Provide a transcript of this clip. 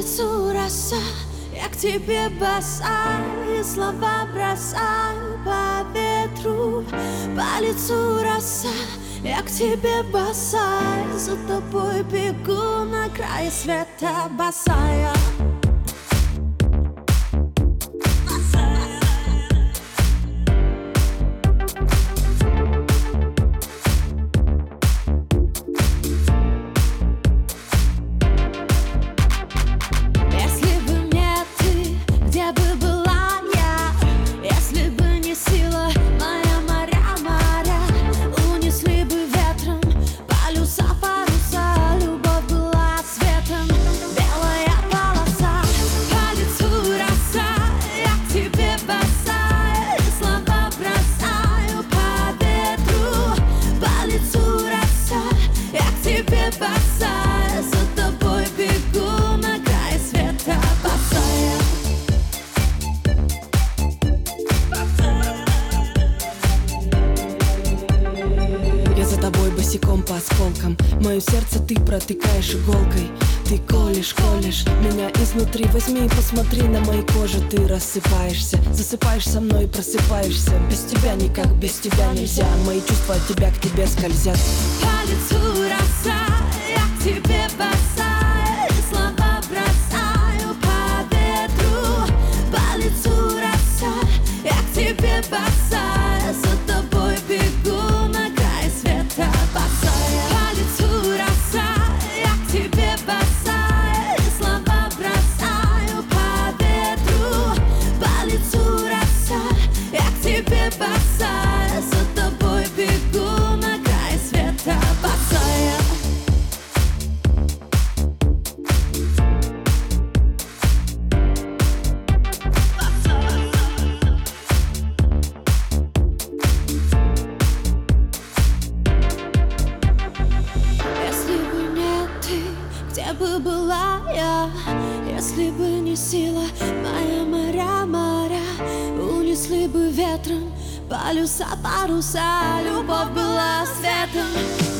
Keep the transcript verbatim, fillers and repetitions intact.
лицу роса, я к тебе босая, и слова бросаю по ветру. По лицу роса, я к тебе босая, за тобой бегу на край света босая. Босая, за тобой бегу на край света босая. Я за тобой босиком по осколкам, мое сердце ты протыкаешь иголкой. Ты колешь, колешь меня изнутри. Возьми и посмотри на моей коже. Ты рассыпаешься, засыпаешь со мной и просыпаешься. Без тебя никак, без тебя нельзя. Мои чувства от тебя к тебе скользят. По лицу роса, я к тебе босая, и слова бросаю по ветру. По лицу роса, я к тебе босая, за тобой бегу на край света босая. По лицу роса, я к тебе босая, и слова бросаю по ветру. По лицу роса, я к тебе босая, за тобой бегу на край света босая. Если бы не ты, где бы была я? Если бы не сила моя, моря, моря унесли бы ветром полюса, паруса, любовь была светом.